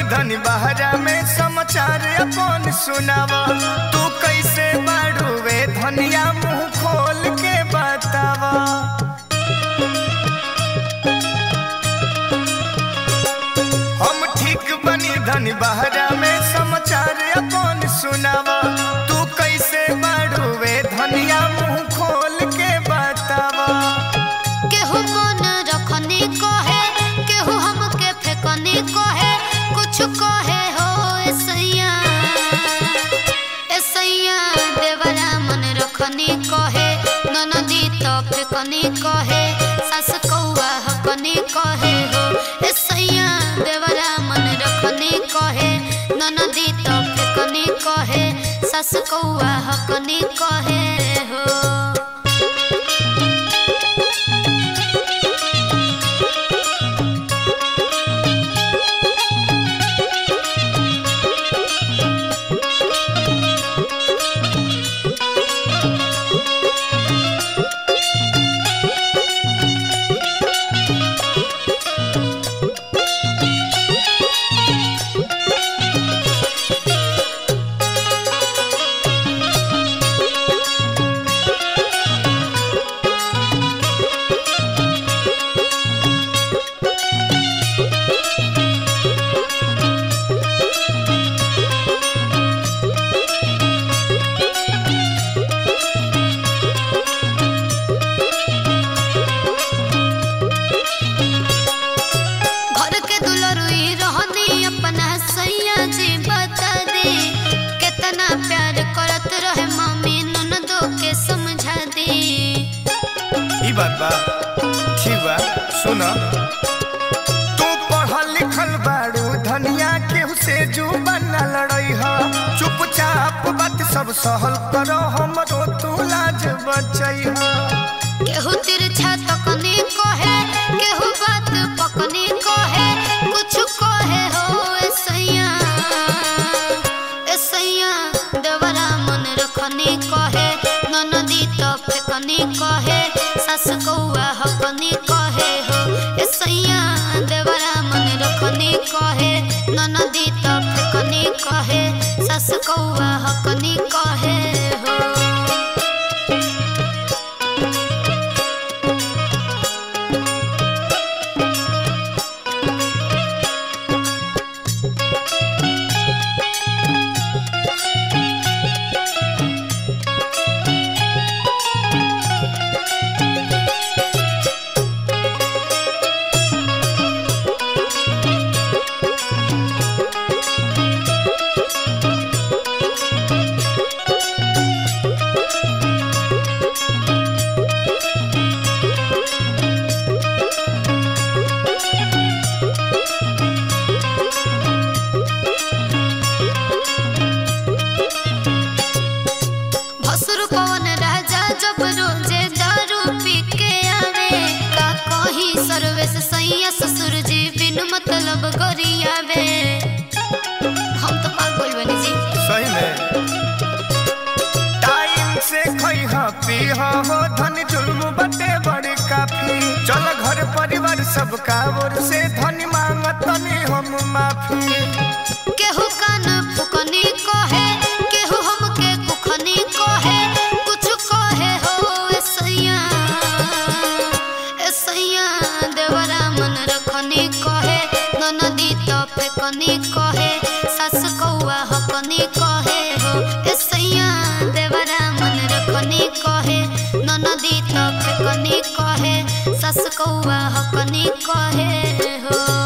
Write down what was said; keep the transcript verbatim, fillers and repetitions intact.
धनी बहरा में समाचार अपन सुनावा। तू कैसे बाड़ूवे धनिया मुंह खोल के बतावा। हम ठीक बनी धनी बहरा में समाचार अपन सुनावा। तू कैसे बाड़ूवे धनिया मुंह खोल के बतावा। केहू मन रखनी कहे, केहू हमके फेकनी कहे, कुछ कहे हो ऐसैया ऐसैया देवरा मन रखनी कहे, ननदी तो फेकनी कहे, सास कौआ हकनी कहे हो ऐसैया देवरा मन रखनी कहे, ननदी तो फेकनी कहे, सास कौआ हकनी कहे हो। प्यार करत रहे मम्मी ननदो के समझा दी। ई बात बा ठीक बा सुन। तू पढ़ल लिखल बाड़ू धनिया केहू से जुबान न लड़ई ह। चुपचाप बात सब सहल करो हमरो तू लाज बचई ह। केहू तिरछा तकनी कहे, केहू बात पकनी कहे, कुछ कहे हो ऐसैया ऐसैया देवरा मन रखनी कहे, ननदी तो फेकनी कहे, सास कौआ हकनी कहे हो ऐसैया देवरा मन रखनी कहे, ननदी तो फेकनी कहे, सास कौआ हकनी कहे हो। ससुर जी बिन मतलब गरियावे। हम तो पागल बनी जी सही में। टाइम से खइहा पीहा हो धन जुल्म बटे बड़े काफी। चल घर परिवार सबका ओर से धन मांगतनी हम माफी। केहू कान फुकनी कहे, केहू हमके कुखनी कहे, कुछ कहे हो ऐसैया ऐसैया देवरा मन रखनी कहे, ननदी तो फेकनी कहे, सास कौआ हकनी कहे हो ऐसैया देवरा मन रखनी कहे, ननदी तो फेकनी कहे, सास कौआ हकनी कहे हो।